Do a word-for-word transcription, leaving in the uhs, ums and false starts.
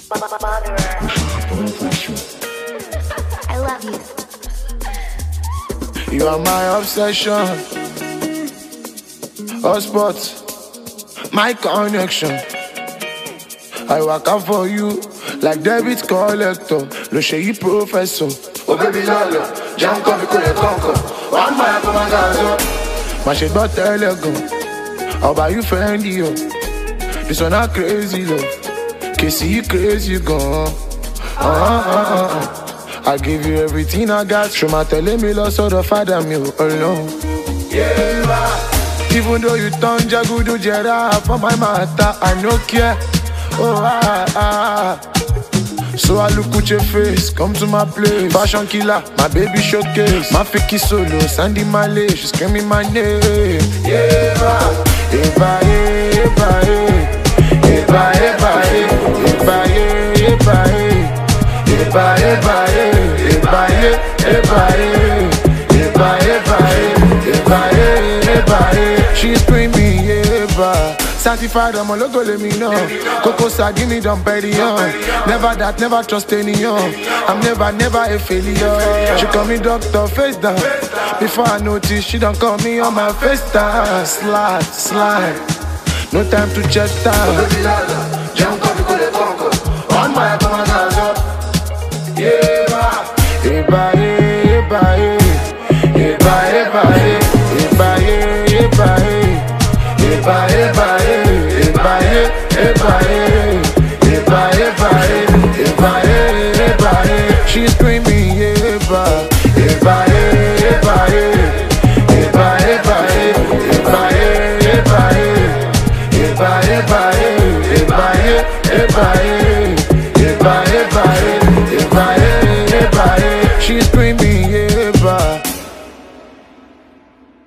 I love you. You are my obsession. Hotspot, my connection. I work out for you like debit collector. Lo ṣe yí professor. Oh baby lolo, jẹun kọ́ fi kò lè kọ́kọ́. Wàá mọ̀ ẹ́ kó máa ga ọ̀zọ́. Má ṣe gbọ́ tẹ́lẹ̀ gan. Ọba you friendly o. This one not crazy love. Kèsì yí crazy gan. Uh, uh, uh, uh. I give you everything I got. Ṣùgbọ́n tẹ̀lé mi lọ sọ́dọ̀ fada mi ò alone. Yeah, even though you turn jagudu jera for my matter, I no care. Oh ah ah. So I look at your face, come to my place. Fashion killer, my baby showcase. My fiki solo, Sandy Malay, she screaming my name. Yeah, eba eba eba eba eba eba eba eba eba eba eba eba eba. She's screaming eba. Certified, I'm a logo, let me know. Coco give me dumb petty on. Never that, never trust anyone. I'm never, never a failure. She call me doctor, face down. Before I notice, she don't call me on my face down. Slide, slide. No time to check time. On my yeah, eba, eba, eba, eba, eba, eba, eba, eba, eba, eba, eba, eba, eba, eba, she's screaming eba, eba, eba, eba, eba, eba, eba, eba, eba, eba, eba, eba,